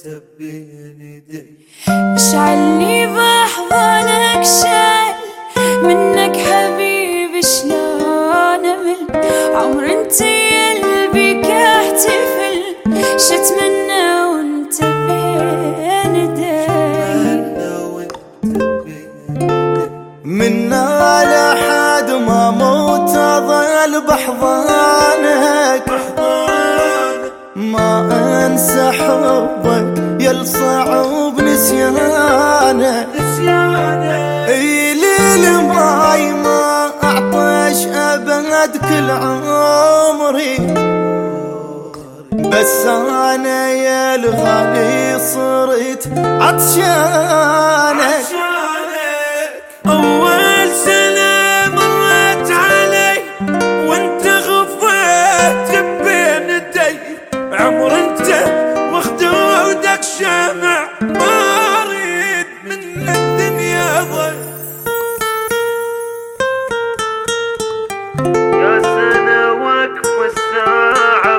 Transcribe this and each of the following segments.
بين يدي. اشعلني بأحضانك شال منك حبيبي شلون امل عمر انت قلبي كاحتفل شتمنى وانت بين يدي. منا لحد ما موت اظل بحضانك ما انسى حبك يا الصعب نسيانك. اي ليل ماي ما اعطش ابد كل عمري بس انا يا الغالي صرت عطشانك. أول سنة مرت علي وانت غفيت بين يدي عمر انت وخدودك شمع ما اريد من الدنيا ضي. يا سنة وقف الساعة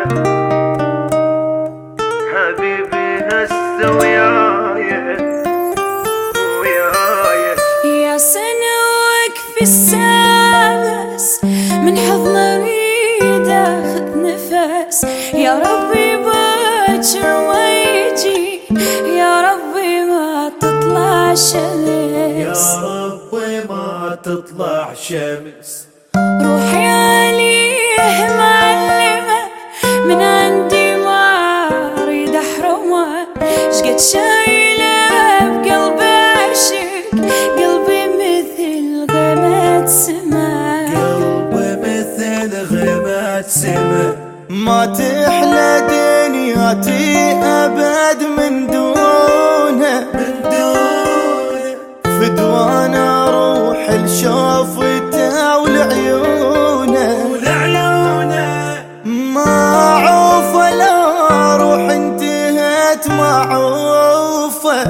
حبيبي هسه يا سنة وقف الساس من حضن اريد اخذ نفس يا ربي باكر ويجي يا ربي ما تطلع شمس يا ربي ما تطلع شمس. روحي عليه معلمة من عندي ما اريد احرمها شقد شايلة بقلبي عشق قلبي مثل غيمة سما قلبي مثل غيمة سما ما تحلى دنياتي أبد من دونه فدوانا روح لشوفته ولعيونه ما عوفه لا روح انتهت ما عوفه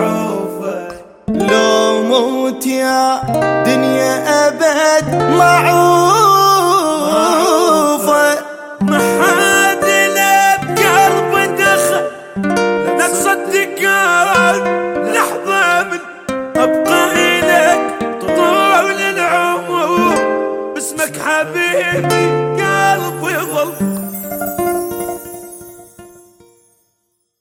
لو موت يا دنيا أبد ما عوفه. ما حد له بقلبه دخل لا تصدق لحظة من أبقى إليك طول العمر باسمك حبيبي